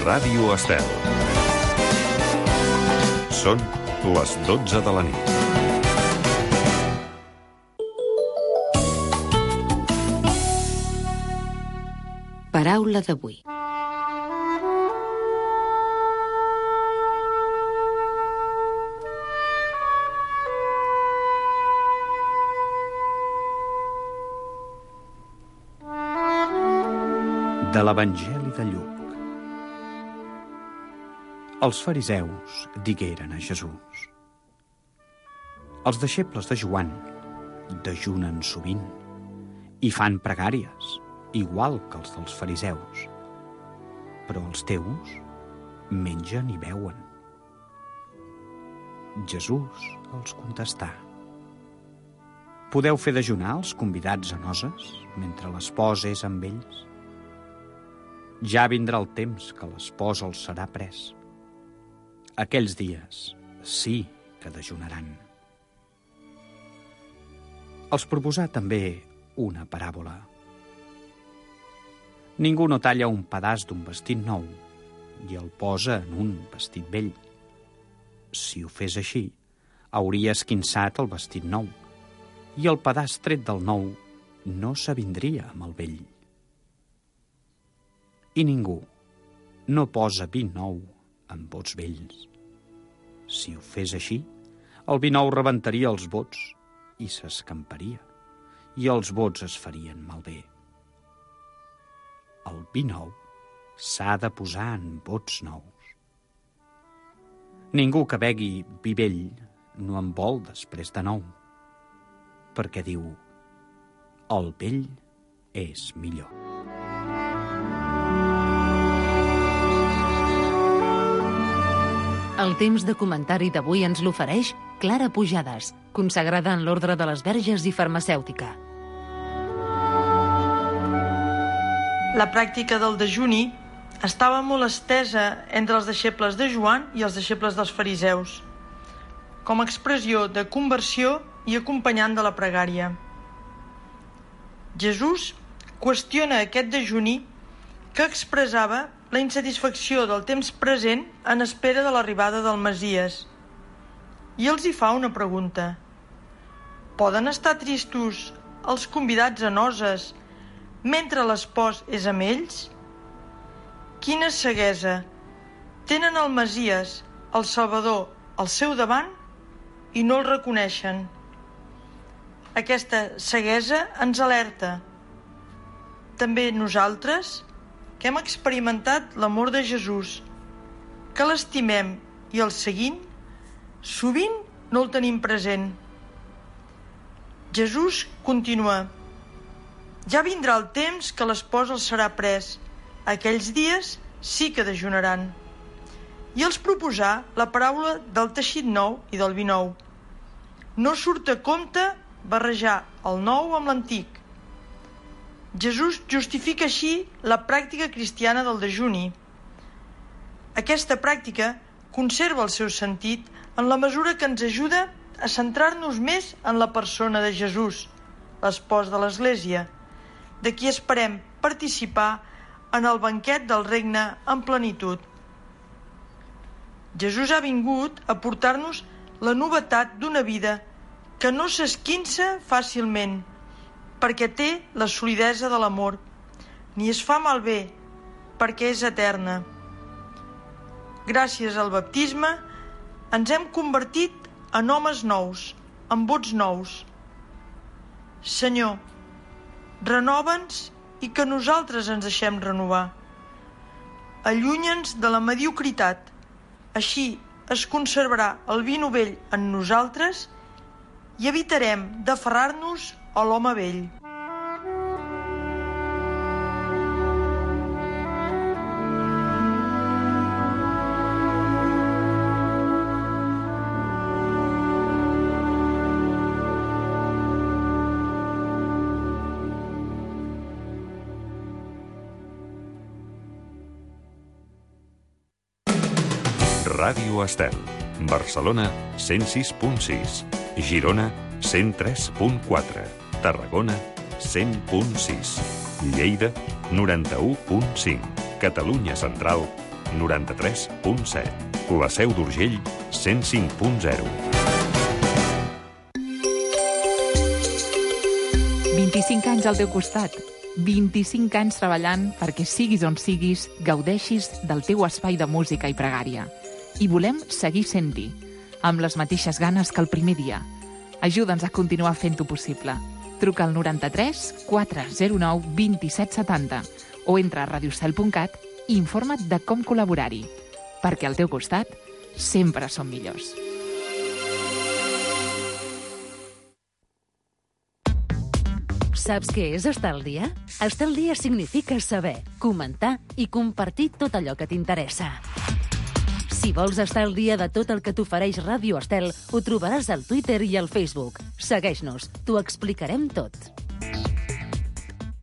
Ràdio Estel. Són les 12 de la nit. Paraula d'avui. De l'Evangeli de Lluc. Els fariseus digueren a Jesús: els deixebles de Joan dejunen sovint i fan pregàries, igual que els dels fariseus, però els teus mengen i beuen. Jesús els contestà: podeu fer dejunar els convidats a noces mentre l'espòs és amb ells? Ja vindrà el temps que l'espòs els serà pres. Aquells dies sí que dejunaran. Els proposà també una paràbola. Ningú no talla un pedaç d'un vestit nou i el posa en un vestit vell. Si ho fes així, hauria esquinçat el vestit nou i el pedaç tret del nou no s'avindria amb el vell. I ningú no posa vi nou en bots vells. Si ho fes així, el vi nou rebentaria els bots i s'escamparia, i els bots es farien malbé. El vi nou s'ha de posar en bots nous. Ningú que begui vi vell no en vol després de nou, perquè diu: el vell és millor. El temps de comentari d'avui ens l'ofereix Clara Pujades, consagrada en l'Ordre de les Verges i farmacèutica. La pràctica del dejuni estava molt estesa entre els deixebles de Joan i els deixebles dels fariseus, com a expressió de conversió i acompanyant de la pregària. Jesús qüestiona aquest dejuni que expressava la insatisfacció del temps present en espera de l'arribada del Messies. I els hi fa una pregunta: poden estar tristos els convidats a noces mentre l'espòs és amb ells? Quina ceguesa! Tenen el Messies, el Salvador, al seu davant i no el reconeixen. Aquesta ceguesa ens alerta. També nosaltres, que hem experimentat l'amor de Jesús, que l'estimem i el seguim, sovint no el tenim present. Jesús continua: ja vindrà el temps que l'espòs els serà pres. Aquells dies sí que dejunaran. I els proposà la paraula del teixit nou i del vi nou. No surt a compte barrejar el nou amb l'antic. Jesús justifica així la pràctica cristiana del dejuni. Aquesta pràctica conserva el seu sentit en la mesura que ens ajuda a centrar-nos més en la persona de Jesús, l'espòs de l'Església, de qui esperem participar en el banquet del regne en plenitud. Jesús ha vingut a portar-nos la novetat d'una vida que no s'esquinça fàcilment, perquè té la solidesa de l'amor, ni es fa malbé, perquè és eterna. Gràcies al baptisme ens hem convertit en homes nous, en bots nous. Senyor, renova'ns i que nosaltres ens deixem renovar. Allunya'ns de la mediocritat, així es conservarà el vi novell en nosaltres i evitarem d'aferrar-nos a l'home vell. Ràdio Estel. Barcelona, 106.6. Girona, 103.4. Tarragona, 100.6. Lleida, 91.5. Catalunya Central, 93.7. La Seu d'Urgell, 105.0. 25 anys al teu costat. 25 anys treballant perquè siguis on siguis, gaudeixis del teu espai de música i pregària. I volem seguir sent-hi, amb les mateixes ganes que el primer dia. Ajuda'ns a continuar fent-ho possible. Truca al 93 409 2770 o entra a radiostel.cat i informa't de com col·laborar-hi. Perquè al teu costat sempre som millors. Saps què és estar al dia? Estar al dia significa saber, comentar i compartir tot allò que t'interessa. Si vols estar al dia de tot el que t'ofereix Ràdio Estel, ho trobaràs al Twitter i al Facebook. Segueix-nos, t'ho explicarem tot.